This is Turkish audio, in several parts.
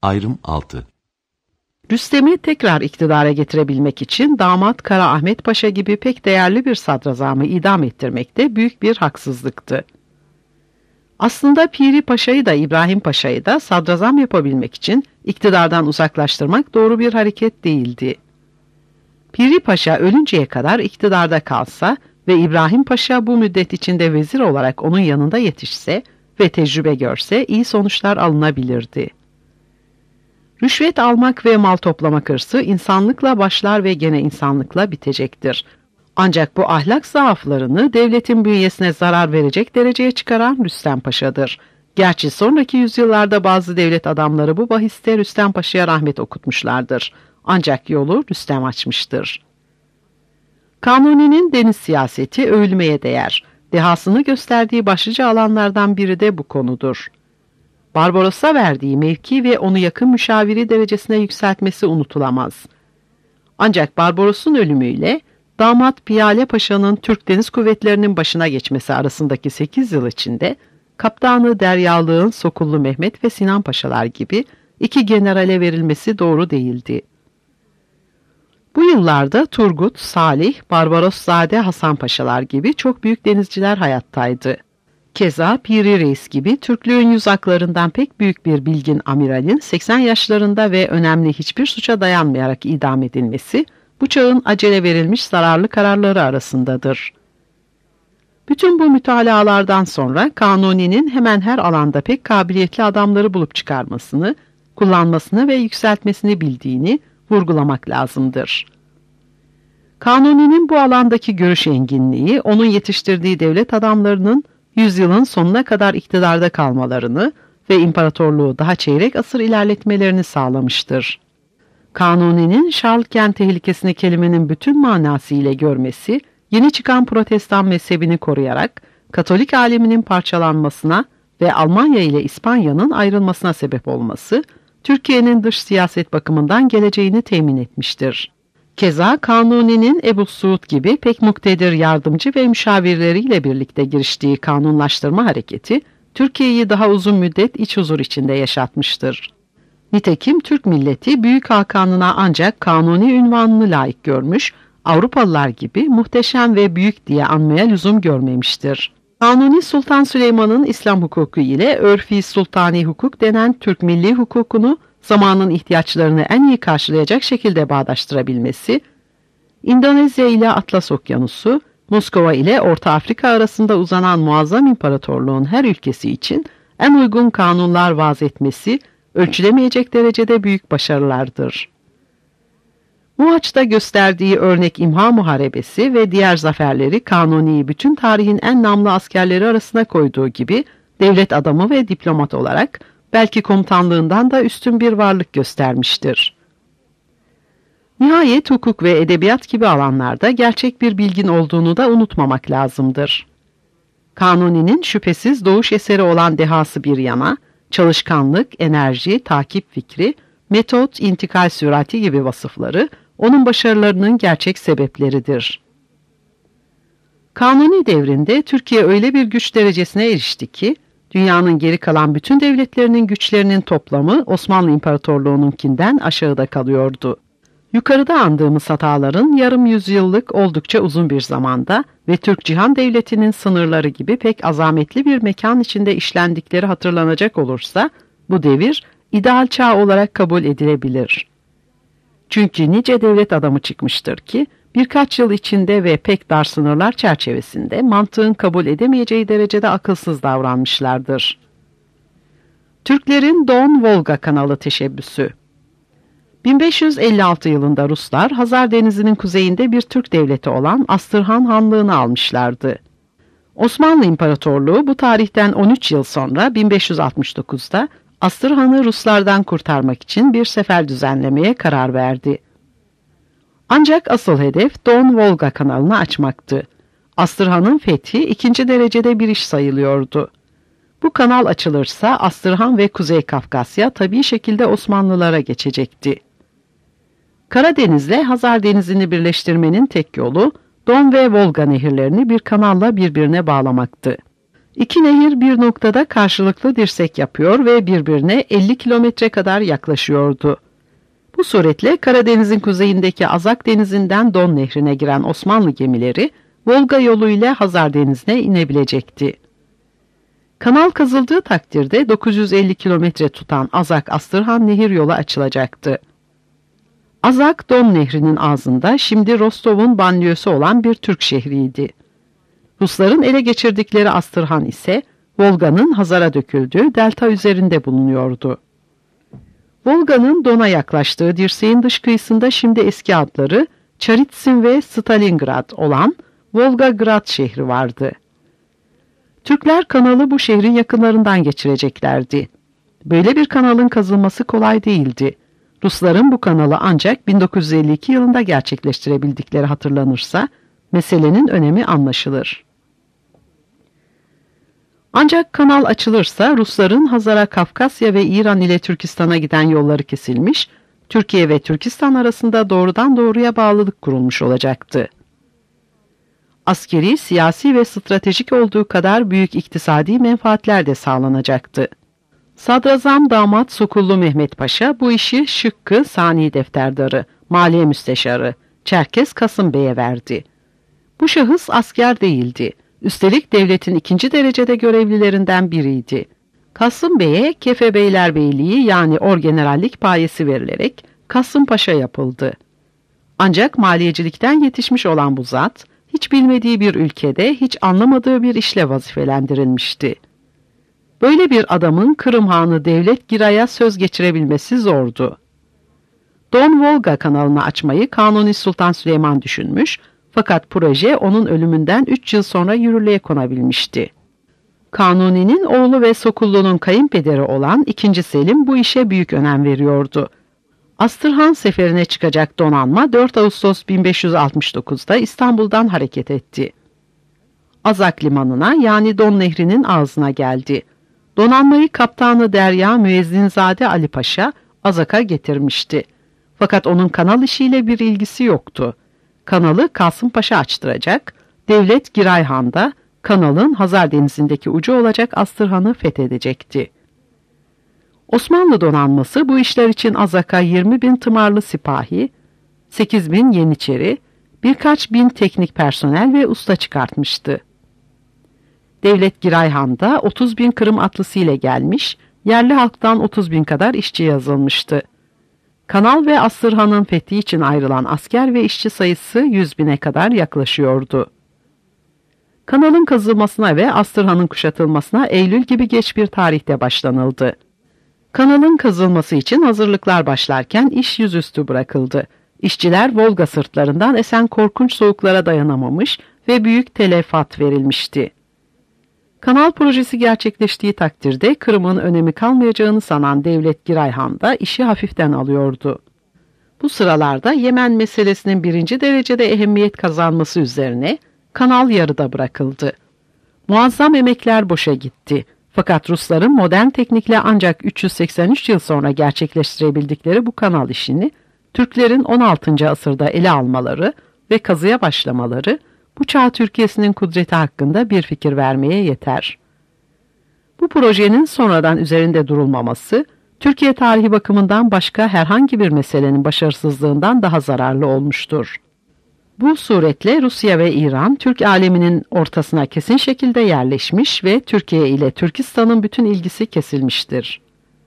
Ayrım 6. Rüstem'i tekrar iktidara getirebilmek için damat Kara Ahmet Paşa gibi pek değerli bir sadrazamı idam ettirmek de büyük bir haksızlıktı. Aslında Piri Paşa'yı da İbrahim Paşa'yı da sadrazam yapabilmek için iktidardan uzaklaştırmak doğru bir hareket değildi. Piri Paşa ölünceye kadar iktidarda kalsa ve İbrahim Paşa bu müddet içinde vezir olarak onun yanında yetişse ve tecrübe görse iyi sonuçlar alınabilirdi. Rüşvet almak ve mal toplamak hırsı insanlıkla başlar ve gene insanlıkla bitecektir. Ancak bu ahlak zaaflarını devletin bünyesine zarar verecek dereceye çıkaran Rüstem Paşa'dır. Gerçi sonraki yüzyıllarda bazı devlet adamları bu bahiste Rüstem Paşa'ya rahmet okutmuşlardır. Ancak yolu Rüstem açmıştır. Kanuni'nin deniz siyaseti övülmeye değer. Dehasını gösterdiği başlıca alanlardan biri de bu konudur. Barbaros'a verdiği mevki ve onu yakın müşaviri derecesine yükseltmesi unutulamaz. Ancak Barbaros'un ölümüyle damat Piyale Paşa'nın Türk Deniz Kuvvetleri'nin başına geçmesi arasındaki 8 yıl içinde Kaptanı Deryalığın Sokullu Mehmet ve Sinan Paşalar gibi iki generale verilmesi doğru değildi. Bu yıllarda Turgut, Salih, Barbaroszade Hasan Paşalar gibi çok büyük denizciler hayattaydı. Keza Piri Reis gibi Türklüğün yüz aklarından pek büyük bir bilgin amiralin 80 yaşlarında ve önemli hiçbir suça dayanmayarak idam edilmesi, bu çağın acele verilmiş zararlı kararları arasındadır. Bütün bu mütalalardan sonra Kanuni'nin hemen her alanda pek kabiliyetli adamları bulup çıkarmasını, kullanmasını ve yükseltmesini bildiğini vurgulamak lazımdır. Kanuni'nin bu alandaki görüş enginliği, onun yetiştirdiği devlet adamlarının yüzyılın sonuna kadar iktidarda kalmalarını ve imparatorluğu daha çeyrek asır ilerletmelerini sağlamıştır. Kanuni'nin Şarlken tehlikesini kelimenin bütün manasıyla görmesi, yeni çıkan Protestan mezhebini koruyarak Katolik aleminin parçalanmasına ve Almanya ile İspanya'nın ayrılmasına sebep olması, Türkiye'nin dış siyaset bakımından geleceğini temin etmiştir. Keza Kanuni'nin Ebu Suud gibi pek muktedir yardımcı ve müşavirleriyle birlikte giriştiği kanunlaştırma hareketi, Türkiye'yi daha uzun müddet iç huzur içinde yaşatmıştır. Nitekim Türk milleti Büyük Hakan'ına ancak Kanuni ünvanını layık görmüş, Avrupalılar gibi muhteşem ve büyük diye anmaya lüzum görmemiştir. Kanuni Sultan Süleyman'ın İslam hukuku ile örfi sultani hukuk denen Türk milli hukukunu zamanın ihtiyaçlarını en iyi karşılayacak şekilde bağdaştırabilmesi, İndonezya ile Atlas Okyanusu, Moskova ile Orta Afrika arasında uzanan muazzam imparatorluğun her ülkesi için en uygun kanunlar vaz etmesi, ölçülemeyecek derecede büyük başarılardır. Muhaç'ta gösterdiği örnek İmha Muharebesi ve diğer zaferleri Kanuni'yi bütün tarihin en namlı askerleri arasına koyduğu gibi devlet adamı ve diplomat olarak belki komutanlığından da üstün bir varlık göstermiştir. Nihayet hukuk ve edebiyat gibi alanlarda gerçek bir bilgin olduğunu da unutmamak lazımdır. Kanuni'nin şüphesiz doğuş eseri olan dehası bir yana, çalışkanlık, enerji, takip fikri, metot, intikal sürati gibi vasıfları onun başarılarının gerçek sebepleridir. Kanuni devrinde Türkiye öyle bir güç derecesine erişti ki, dünyanın geri kalan bütün devletlerinin güçlerinin toplamı Osmanlı İmparatorluğu'nunkinden aşağıda kalıyordu. Yukarıda andığımız hataların yarım yüzyıllık oldukça uzun bir zamanda ve Türk Cihan Devleti'nin sınırları gibi pek azametli bir mekan içinde işlendikleri hatırlanacak olursa, bu devir ideal çağ olarak kabul edilebilir. Çünkü nice devlet adamı çıkmıştır ki, birkaç yıl içinde ve pek dar sınırlar çerçevesinde mantığın kabul edemeyeceği derecede akılsız davranmışlardır. Türklerin Don-Volga kanalı teşebbüsü. 1556 yılında Ruslar, Hazar Denizi'nin kuzeyinde bir Türk devleti olan Astırhan Hanlığı'nı almışlardı. Osmanlı İmparatorluğu bu tarihten 13 yıl sonra 1569'da Astırhan'ı Ruslardan kurtarmak için bir sefer düzenlemeye karar verdi. Ancak asıl hedef Don-Volga kanalını açmaktı. Astırhan'ın fethi ikinci derecede bir iş sayılıyordu. Bu kanal açılırsa Astırhan ve Kuzey Kafkasya tabii şekilde Osmanlılara geçecekti. Karadeniz'le Hazar Denizi'ni birleştirmenin tek yolu Don ve Volga nehirlerini bir kanalla birbirine bağlamaktı. İki nehir bir noktada karşılıklı dirsek yapıyor ve birbirine 50 kilometre kadar yaklaşıyordu. Bu suretle Karadeniz'in kuzeyindeki Azak Denizi'nden Don Nehri'ne giren Osmanlı gemileri Volga yoluyla Hazar Denizi'ne inebilecekti. Kanal kazıldığı takdirde 950 kilometre tutan Azak-Astırhan nehir yolu açılacaktı. Azak, Don Nehri'nin ağzında şimdi Rostov'un banliyösü olan bir Türk şehriydi. Rusların ele geçirdikleri Astırhan ise Volga'nın Hazar'a döküldüğü delta üzerinde bulunuyordu. Volga'nın Don'a yaklaştığı dirseğin dış kıyısında şimdi eski adları Çaritsin ve Stalingrad olan Volgograd şehri vardı. Türkler kanalı bu şehrin yakınlarından geçireceklerdi. Böyle bir kanalın kazılması kolay değildi. Rusların bu kanalı ancak 1952 yılında gerçekleştirebildikleri hatırlanırsa meselenin önemi anlaşılır. Ancak kanal açılırsa Rusların Hazar'a, Kafkasya ve İran ile Türkistan'a giden yolları kesilmiş, Türkiye ve Türkistan arasında doğrudan doğruya bağlılık kurulmuş olacaktı. Askeri, siyasi ve stratejik olduğu kadar büyük iktisadi menfaatler de sağlanacaktı. Sadrazam Damat Sokullu Mehmet Paşa bu işi Şıkkı Sani Defterdarı, Maliye Müsteşarı Çerkes Kasım Bey'e verdi. Bu şahıs asker değildi. Üstelik devletin 2. derecede görevlilerinden biriydi. Kasım Bey'e Kefebeylerbeyliği yani orgenerallik payesi verilerek Kasım Paşa yapıldı. Ancak maliyecilikten yetişmiş olan bu zat, hiç bilmediği bir ülkede hiç anlamadığı bir işle vazifelendirilmişti. Böyle bir adamın Kırım Hanı Devlet Giray'a söz geçirebilmesi zordu. Don Volga kanalını açmayı Kanuni Sultan Süleyman düşünmüş, fakat proje onun ölümünden 3 yıl sonra yürürlüğe konabilmişti. Kanuni'nin oğlu ve Sokullu'nun kayınpederi olan 2. Selim bu işe büyük önem veriyordu. Astırhan seferine çıkacak donanma 4 Ağustos 1569'da İstanbul'dan hareket etti. Azak limanına yani Don Nehri'nin ağzına geldi. Donanmayı kaptanı Derya Müezzinzade Ali Paşa Azak'a getirmişti. Fakat onun kanal işiyle bir ilgisi yoktu. Kanalı Kasım Paşa açtıracak, devlet Girayhan'da kanalın Hazar Denizi'ndeki ucu olacak Astırhan'ı fethedecekti. Osmanlı donanması bu işler için Azak'a 20.000 tımarlı sipahi, 8.000 yeniçeri, birkaç bin teknik personel ve usta çıkartmıştı. Devlet Girayhan'da 30.000 Kırım atlısı ile gelmiş, yerli halktan 30.000 kadar işçi yazılmıştı. Kanal ve Astırhan'ın fethi için ayrılan asker ve işçi sayısı 100.000'e kadar yaklaşıyordu. Kanalın kazılmasına ve Astırhan'ın kuşatılmasına Eylül gibi geç bir tarihte başlanıldı. Kanalın kazılması için hazırlıklar başlarken iş yüzüstü bırakıldı. İşçiler Volga sırtlarından esen korkunç soğuklara dayanamamış ve büyük telefat verilmişti. Kanal projesi gerçekleştiği takdirde Kırım'ın önemi kalmayacağını sanan Devlet Girayhan da işi hafiften alıyordu. Bu sıralarda Yemen meselesinin 1. derecede ehemmiyet kazanması üzerine kanal yarıda bırakıldı. Muazzam emekler boşa gitti. Fakat Rusların modern teknikle ancak 383 yıl sonra gerçekleştirebildikleri bu kanal işini Türklerin 16. asırda ele almaları ve kazıya başlamaları bu çağ Türkiye'sinin kudreti hakkında bir fikir vermeye yeter. Bu projenin sonradan üzerinde durulmaması, Türkiye tarihi bakımından başka herhangi bir meselenin başarısızlığından daha zararlı olmuştur. Bu suretle Rusya ve İran, Türk aleminin ortasına kesin şekilde yerleşmiş ve Türkiye ile Türkistan'ın bütün ilgisi kesilmiştir.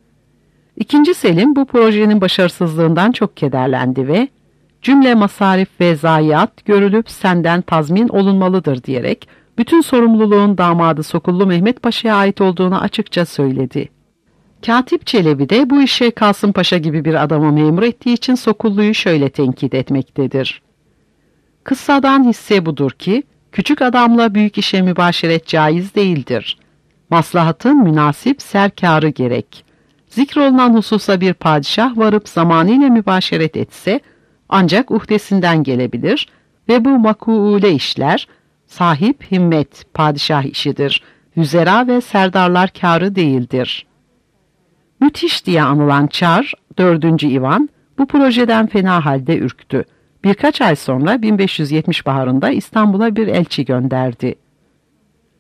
2. Selim bu projenin başarısızlığından çok kederlendi ve cümle masarif ve zayiat görülüp senden tazmin olunmalıdır diyerek bütün sorumluluğun damadı Sokullu Mehmet Paşa'ya ait olduğunu açıkça söyledi. Katip Çelebi de bu işe Kasım Paşa gibi bir adamı memur ettiği için Sokullu'yu şöyle tenkit etmektedir. Kıssadan hisse budur ki, küçük adamla büyük işe mübaşeret caiz değildir. Maslahatın münasip serkârı gerek. Zikrolunan hususa bir padişah varıp zamanıyla mübaşeret etse, ancak uhdesinden gelebilir ve bu makuule işler, sahip himmet padişah işidir, yüzera ve serdarlar kârı değildir. Müthiş diye anılan Çar, 4. İvan, bu projeden fena halde ürktü. Birkaç ay sonra 1570 baharında İstanbul'a bir elçi gönderdi.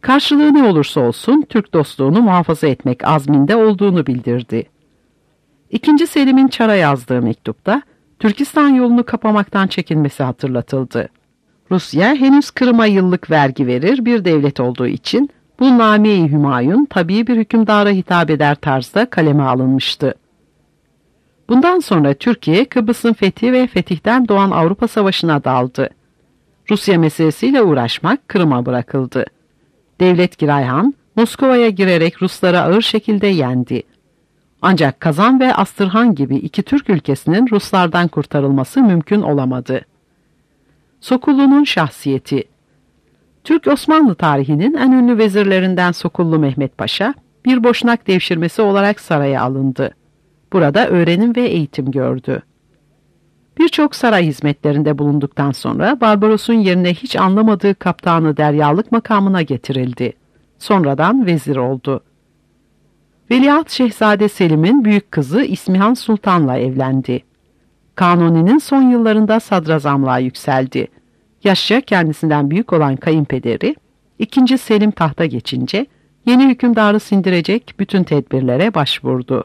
Karşılığı ne olursa olsun Türk dostluğunu muhafaza etmek azminde olduğunu bildirdi. II. Selim'in Çar'a yazdığı mektupta Türkistan yolunu kapamaktan çekinmesi hatırlatıldı. Rusya henüz Kırım'a yıllık vergi verir bir devlet olduğu için bu Name-i Hümayun tabii bir hükümdara hitap eder tarzda kaleme alınmıştı. Bundan sonra Türkiye Kıbrıs'ın fethi ve fetihten doğan Avrupa Savaşı'na daldı. Rusya meselesiyle uğraşmak Kırım'a bırakıldı. Devlet Girayhan Moskova'ya girerek Rusları ağır şekilde yendi. Ancak Kazan ve Astırhan gibi iki Türk ülkesinin Ruslardan kurtarılması mümkün olamadı. Sokullu'nun şahsiyeti. Türk-Osmanlı tarihinin en ünlü vezirlerinden Sokullu Mehmet Paşa, bir Boşnak devşirmesi olarak saraya alındı. Burada öğrenim ve eğitim gördü. Birçok saray hizmetlerinde bulunduktan sonra Barbaros'un yerine hiç anlamadığı kaptanı deryalık makamına getirildi. Sonradan vezir oldu. Veliaht Şehzade Selim'in büyük kızı İsmihan Sultan'la evlendi. Kanuni'nin son yıllarında sadrazamlığa yükseldi. Yaşça kendisinden büyük olan kayınpederi, II. Selim tahta geçince yeni hükümdarı sindirecek bütün tedbirlere başvurdu.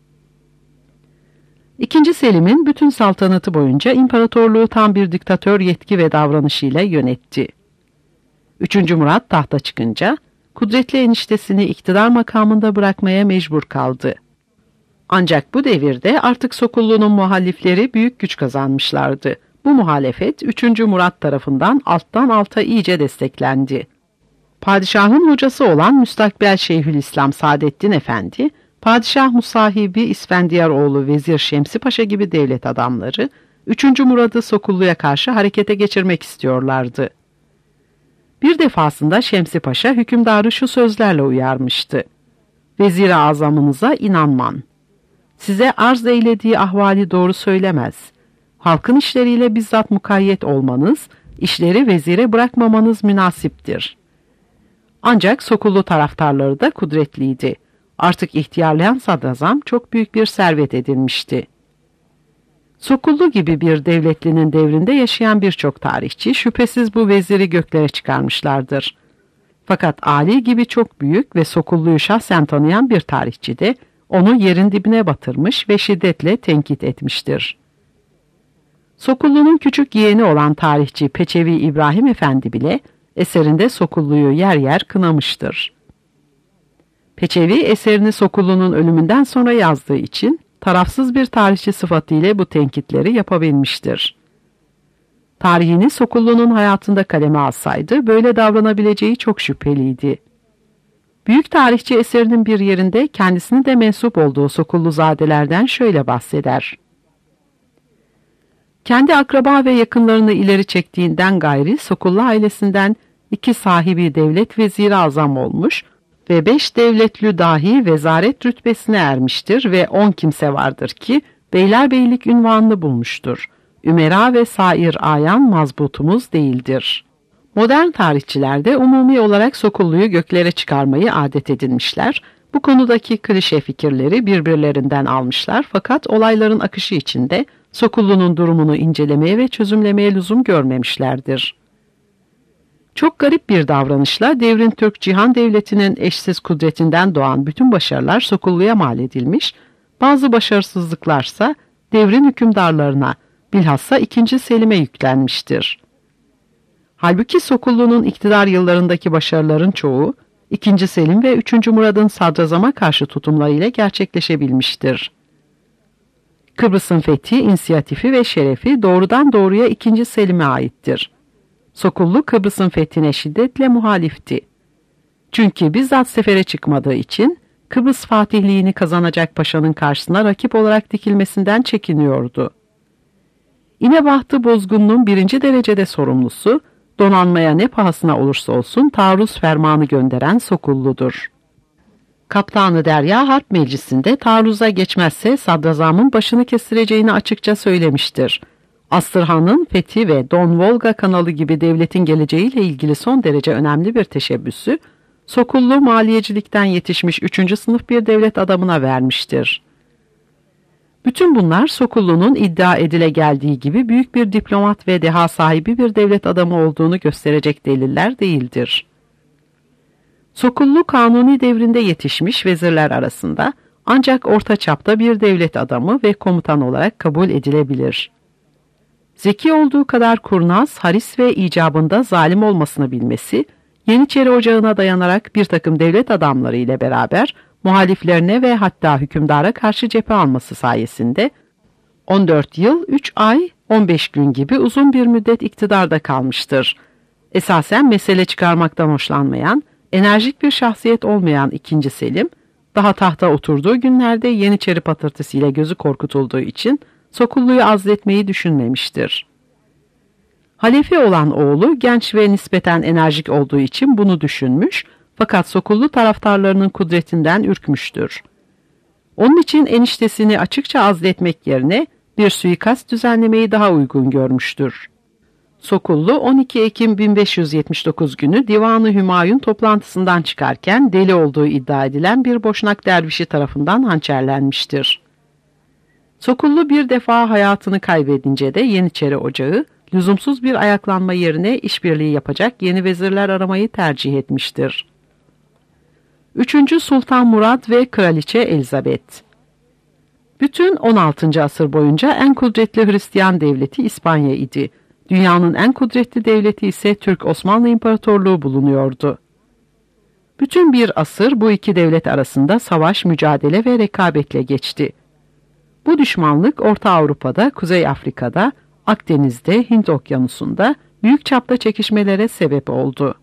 II. Selim'in bütün saltanatı boyunca imparatorluğu tam bir diktatör yetki ve davranışıyla yönetti. 3. Murat tahta çıkınca kudretli eniştesini iktidar makamında bırakmaya mecbur kaldı. Ancak bu devirde artık Sokullu'nun muhalifleri büyük güç kazanmışlardı. Bu muhalefet 3. Murat tarafından alttan alta iyice desteklendi. Padişahın hocası olan müstakbel Şeyhülislam Saadettin Efendi, Padişah Musahibi İsfendiyaroğlu Vezir Şemsi Paşa gibi devlet adamları 3. Murad'ı Sokullu'ya karşı harekete geçirmek istiyorlardı. Bir defasında Şemsi Paşa hükümdarı şu sözlerle uyarmıştı. Vezir-i azamınıza inanman. Size arz eylediği ahvali doğru söylemez. Halkın işleriyle bizzat mukayyet olmanız, işleri vezire bırakmamanız münasiptir. Ancak Sokullu taraftarları da kudretliydi. Artık ihtiyarlayan sadrazam çok büyük bir servet edinmişti. Sokullu gibi bir devletlinin devrinde yaşayan birçok tarihçi şüphesiz bu veziri göklere çıkarmışlardır. Fakat Ali gibi çok büyük ve Sokullu'yu şahsen tanıyan bir tarihçi de onu yerin dibine batırmış ve şiddetle tenkit etmiştir. Sokullu'nun küçük yeğeni olan tarihçi Peçevi İbrahim Efendi bile eserinde Sokullu'yu yer yer kınamıştır. Peçevi eserini Sokullu'nun ölümünden sonra yazdığı için tarafsız bir tarihçi sıfatıyla bu tenkitleri yapabilmiştir. Tarihini Sokullu'nun hayatında kaleme alsaydı böyle davranabileceği çok şüpheliydi. Büyük tarihçi eserinin bir yerinde kendisine de mensup olduğu Sokulluzadelerden şöyle bahseder. Kendi akraba ve yakınlarını ileri çektiğinden gayri Sokullu ailesinden 2 sahibi devlet veziri azam olmuş ve 5 devletlü dahi vezaret rütbesine ermiştir ve 10 kimse vardır ki beylerbeylik ünvanını bulmuştur. Ümera ve sair ayan mazbutumuz değildir. Modern tarihçiler de umumi olarak Sokullu'yu göklere çıkarmayı adet edinmişler. Bu konudaki klişe fikirleri birbirlerinden almışlar fakat olayların akışı içinde Sokullu'nun durumunu incelemeye ve çözümlemeye lüzum görmemişlerdir. Çok garip bir davranışla devrin Türk Cihan Devleti'nin eşsiz kudretinden doğan bütün başarılar Sokullu'ya mal edilmiş, bazı başarısızlıklarsa devrin hükümdarlarına, bilhassa II. Selim'e yüklenmiştir. Halbuki Sokullu'nun iktidar yıllarındaki başarıların çoğu, II. Selim ve 3. Murad'ın sadrazama karşı tutumlarıyla gerçekleşebilmiştir. Kıbrıs'ın fethi, inisiyatifi ve şerefi doğrudan doğruya II. Selim'e aittir. Sokullu Kıbrıs'ın fethine şiddetle muhalifti. Çünkü bizzat sefere çıkmadığı için Kıbrıs fatihliğini kazanacak paşanın karşısına rakip olarak dikilmesinden çekiniyordu. İnebahtı bozgunluğun 1. derecede sorumlusu, donanmaya ne pahasına olursa olsun taarruz fermanı gönderen Sokullu'dur. Kaptanı Derya Harp Meclisi'nde taarruza geçmezse sadrazamın başını kestireceğini açıkça söylemiştir. Astırhan'ın fethi ve Don Volga kanalı gibi devletin geleceğiyle ilgili son derece önemli bir teşebbüsü, Sokullu maliyecilikten yetişmiş 3. sınıf bir devlet adamına vermiştir. Bütün bunlar Sokullu'nun iddia edile geldiği gibi büyük bir diplomat ve deha sahibi bir devlet adamı olduğunu gösterecek deliller değildir. Sokullu Kanuni devrinde yetişmiş vezirler arasında ancak orta çapta bir devlet adamı ve komutan olarak kabul edilebilir. Zeki olduğu kadar kurnaz, haris ve icabında zalim olmasını bilmesi, Yeniçeri Ocağı'na dayanarak bir takım devlet adamları ile beraber muhaliflerine ve hatta hükümdara karşı cephe alması sayesinde 14 yıl, 3 ay, 15 gün gibi uzun bir müddet iktidarda kalmıştır. Esasen mesele çıkarmaktan hoşlanmayan, enerjik bir şahsiyet olmayan 2. Selim, daha tahta oturduğu günlerde Yeniçeri patırtısıyla gözü korkutulduğu için Sokullu'yu azletmeyi düşünmemiştir. Halefi olan oğlu genç ve nispeten enerjik olduğu için bunu düşünmüş fakat Sokullu taraftarlarının kudretinden ürkmüştür. Onun için eniştesini açıkça azletmek yerine bir suikast düzenlemeyi daha uygun görmüştür. Sokullu 12 Ekim 1579 günü Divan-ı Hümayun toplantısından çıkarken deli olduğu iddia edilen bir Boşnak dervişi tarafından hançerlenmiştir. Sokullu bir defa hayatını kaybedince de Yeniçeri Ocağı, lüzumsuz bir ayaklanma yerine işbirliği yapacak yeni vezirler aramayı tercih etmiştir. 3. Sultan Murad ve Kraliçe Elizabeth. Bütün 16. asır boyunca en kudretli Hristiyan devleti İspanya idi. Dünyanın en kudretli devleti ise Türk Osmanlı İmparatorluğu bulunuyordu. Bütün bir asır bu iki devlet arasında savaş, mücadele ve rekabetle geçti. Bu düşmanlık Orta Avrupa'da, Kuzey Afrika'da, Akdeniz'de, Hint Okyanusu'nda büyük çapta çekişmelere sebep oldu.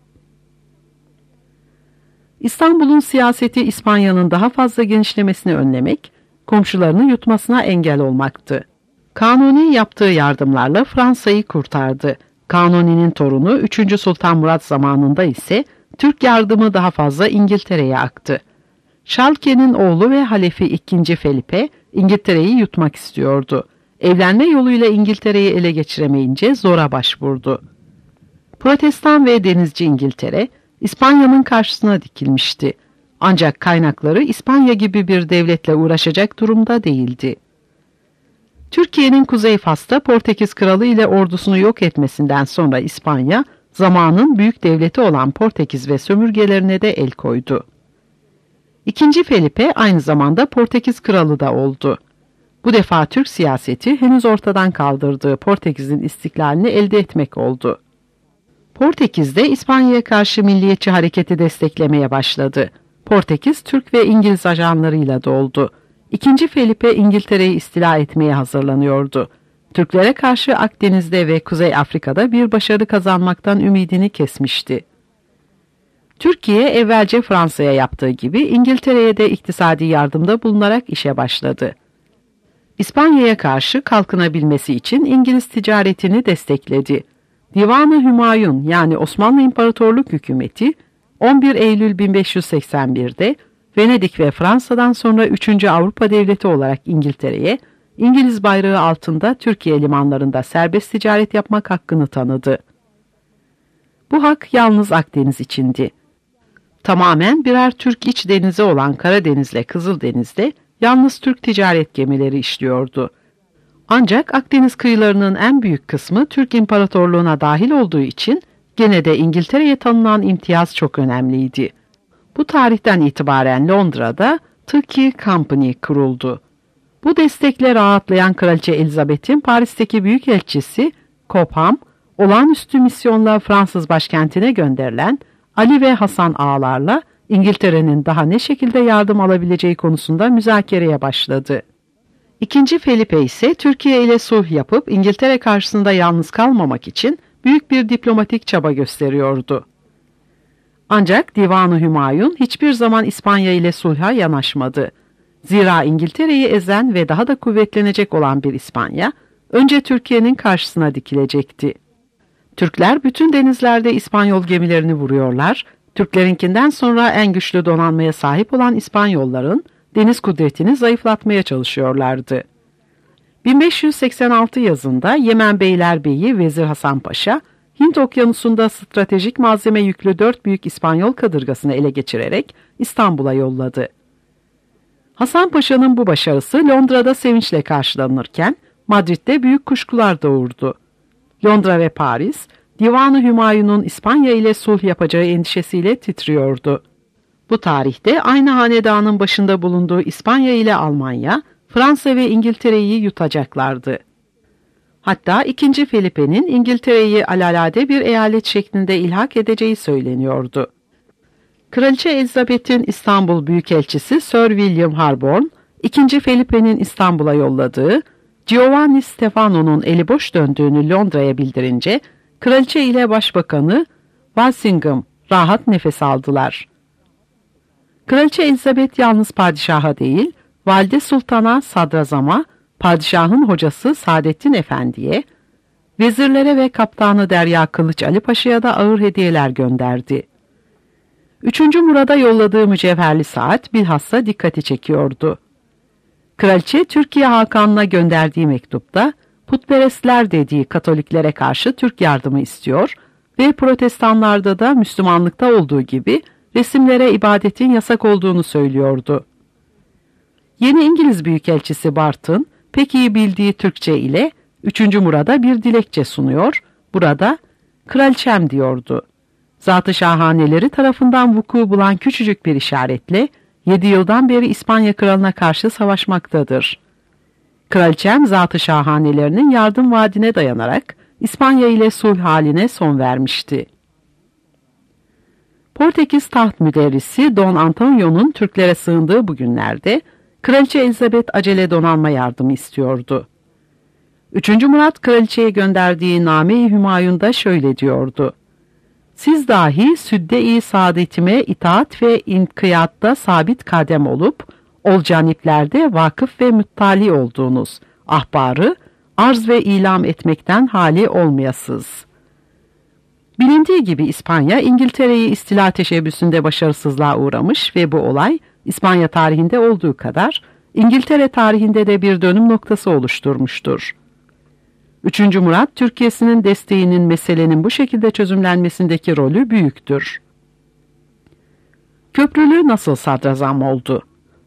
İstanbul'un siyaseti İspanya'nın daha fazla genişlemesini önlemek, komşularını yutmasına engel olmaktı. Kanuni yaptığı yardımlarla Fransa'yı kurtardı. Kanuni'nin torunu 3. Sultan Murat zamanında ise Türk yardımı daha fazla İngiltere'ye aktı. Şalke'nin oğlu ve halefi 2. Felipe İngiltere'yi yutmak istiyordu. Evlenme yoluyla İngiltere'yi ele geçiremeyince zora başvurdu. Protestan ve denizci İngiltere, İspanya'nın karşısına dikilmişti. Ancak kaynakları İspanya gibi bir devletle uğraşacak durumda değildi. Türkiye'nin Kuzey Fas'ta Portekiz Kralı ile ordusunu yok etmesinden sonra İspanya, zamanın büyük devleti olan Portekiz ve sömürgelerine de el koydu. 2. Felipe aynı zamanda Portekiz Kralı da oldu. Bu defa Türk siyaseti henüz ortadan kaldırdığı Portekiz'in istiklalini elde etmek oldu. Portekiz'de İspanya'ya karşı milliyetçi hareketi desteklemeye başladı. Portekiz, Türk ve İngiliz ajanlarıyla doldu. 2. Felipe İngiltere'yi istila etmeye hazırlanıyordu. Türklere karşı Akdeniz'de ve Kuzey Afrika'da bir başarı kazanmaktan ümidini kesmişti. Türkiye evvelce Fransa'ya yaptığı gibi İngiltere'ye de iktisadi yardımda bulunarak işe başladı. İspanya'ya karşı kalkınabilmesi için İngiliz ticaretini destekledi. Divan-ı Hümayun yani Osmanlı İmparatorluk Hükümeti 11 Eylül 1581'de Venedik ve Fransa'dan sonra 3. Avrupa devleti olarak İngiltere'ye İngiliz bayrağı altında Türkiye limanlarında serbest ticaret yapmak hakkını tanıdı. Bu hak yalnız Akdeniz içindi. Tamamen birer Türk iç denizi olan Karadeniz'le Kızıldeniz'de yalnız Türk ticaret gemileri işliyordu. Ancak Akdeniz kıyılarının en büyük kısmı Türk İmparatorluğu'na dahil olduğu için gene de İngiltere'ye tanınan imtiyaz çok önemliydi. Bu tarihten itibaren Londra'da Turkey Company kuruldu. Bu destekle rahatlayan Kraliçe Elizabeth'in Paris'teki büyükelçisi Cobham, olağanüstü misyonla Fransız başkentine gönderilen Ali ve Hasan ağalarla İngiltere'nin daha ne şekilde yardım alabileceği konusunda müzakereye başladı. 2. Felipe ise Türkiye ile sulh yapıp İngiltere karşısında yalnız kalmamak için büyük bir diplomatik çaba gösteriyordu. Ancak Divan-ı Hümayun hiçbir zaman İspanya ile sulha yanaşmadı. Zira İngiltere'yi ezen ve daha da kuvvetlenecek olan bir İspanya, önce Türkiye'nin karşısına dikilecekti. Türkler bütün denizlerde İspanyol gemilerini vuruyorlar, Türklerinkinden sonra en güçlü donanmaya sahip olan İspanyolların deniz kudretini zayıflatmaya çalışıyorlardı. 1586 yazında Yemen Beylerbeyi Vezir Hasan Paşa, Hint Okyanusu'nda stratejik malzeme yüklü 4 büyük İspanyol kadırgasını ele geçirerek İstanbul'a yolladı. Hasan Paşa'nın bu başarısı Londra'da sevinçle karşılanırken Madrid'de büyük kuşkular doğurdu. Londra ve Paris, Divan-ı Hümayun'un İspanya ile sulh yapacağı endişesiyle titriyordu. Bu tarihte aynı hanedanın başında bulunduğu İspanya ile Almanya, Fransa ve İngiltere'yi yutacaklardı. Hatta 2. Felipe'nin İngiltere'yi alelade bir eyalet şeklinde ilhak edeceği söyleniyordu. Kraliçe Elizabeth'in İstanbul Büyükelçisi Sir William Harborne, 2. Felipe'nin İstanbul'a yolladığı, Giovanni Stefano'nun eli boş döndüğünü Londra'ya bildirince, kraliçe ile başbakanı Walsingham rahat nefes aldılar. Kraliçe Elizabeth yalnız padişaha değil, Valide Sultan'a, sadrazama, padişahın hocası Saadettin Efendi'ye, vezirlere ve kaptanı Derya Kılıç Ali Paşa'ya da ağır hediyeler gönderdi. 3. Murad'a yolladığı mücevherli saat bilhassa dikkati çekiyordu. Kraliçe Türkiye Hakan'ına gönderdiği mektupta putperestler dediği Katoliklere karşı Türk yardımı istiyor ve protestanlarda da Müslümanlıkta olduğu gibi resimlere ibadetin yasak olduğunu söylüyordu. Yeni İngiliz Büyükelçisi Barton pek iyi bildiği Türkçe ile 3. Murad'a bir dilekçe sunuyor, burada kraliçem diyordu. Zat-ı şahaneleri tarafından vuku bulan küçücük bir işaretle 7 yıldan beri İspanya kralına karşı savaşmaktadır. Kraliçem zat-ı şahanelerinin yardım vaadine dayanarak İspanya ile sulh haline son vermişti. Portekiz taht müderrisi Don Antonio'nun Türklere sığındığı bu günlerde Kraliçe Elizabeth acele donanma yardımı istiyordu. 3. Murat kraliçeye gönderdiği Name-i Hümayun'da şöyle diyordu: "Siz dahi südde-i saadetime itaat ve inkiyatta sabit kadem olup, ol caniplerde vakıf ve müttali olduğunuz ahbarı arz ve ilam etmekten hali olmayasız." Bilindiği gibi İspanya, İngiltere'yi istila teşebbüsünde başarısızlığa uğramış ve bu olay İspanya tarihinde olduğu kadar İngiltere tarihinde de bir dönüm noktası oluşturmuştur. 3. Murat, Türkiye'sinin desteğinin meselenin bu şekilde çözümlenmesindeki rolü büyüktür. Köprülü nasıl sadrazam oldu?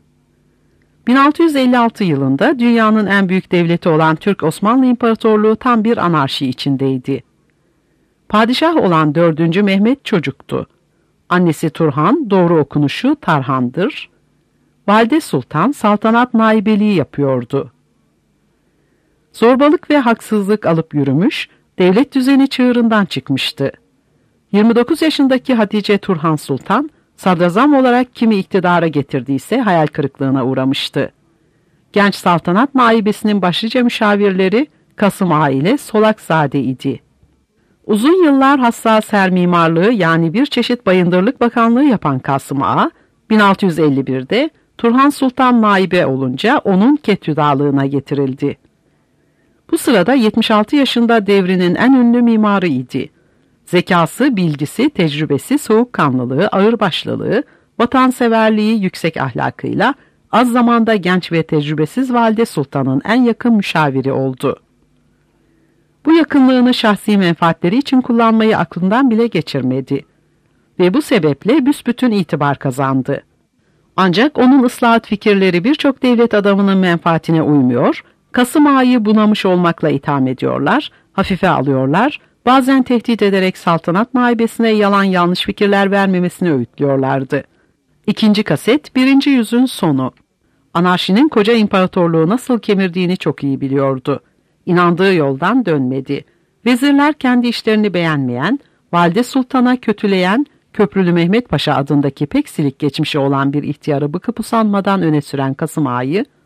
1656 yılında dünyanın en büyük devleti olan Türk Osmanlı İmparatorluğu tam bir anarşi içindeydi. Padişah olan 4. Mehmet çocuktu. Annesi Turhan, doğru okunuşu Tarhan'dır. Valide Sultan saltanat naibeliği yapıyordu. Zorbalık ve haksızlık alıp yürümüş, devlet düzeni çığırından çıkmıştı. 29 yaşındaki Hatice Turhan Sultan, sadrazam olarak kimi iktidara getirdiyse hayal kırıklığına uğramıştı. Genç saltanat naibesinin başlıca müşavirleri Kasım Ağa ile Solakzade idi. Uzun yıllar hassas her mimarlığı yani bir çeşit bayındırlık bakanlığı yapan Kasım Ağa, 1651'de Turhan Sultan naibe olunca onun ketüdalığına getirildi. Bu sırada 76 yaşında devrinin en ünlü mimarı idi. Zekası, bilgisi, tecrübesi, soğukkanlılığı, ağırbaşlılığı, vatanseverliği, yüksek ahlakıyla az zamanda genç ve tecrübesiz Valide Sultan'ın en yakın müşaviri oldu. Bu yakınlığını şahsi menfaatleri için kullanmayı aklından bile geçirmedi ve bu sebeple büsbütün itibar kazandı. Ancak onun ıslahat fikirleri birçok devlet adamının menfaatine uymuyor, Kasım Ağa'yı bunamış olmakla itham ediyorlar, hafife alıyorlar, bazen tehdit ederek saltanat naibesine yalan yanlış fikirler vermemesini öğütlüyorlardı. 2. kaset 1. yüzün sonu. Anarşinin koca imparatorluğu nasıl kemirdiğini çok iyi biliyordu. İnandığı yoldan dönmedi. Vezirler kendi işlerini beğenmeyen, Valide Sultan'a kötüleyen, Köprülü Mehmet Paşa adındaki pek silik geçmişi olan bir ihtiyarı bıkıp usanmadan öne süren Kasım Ağa'yı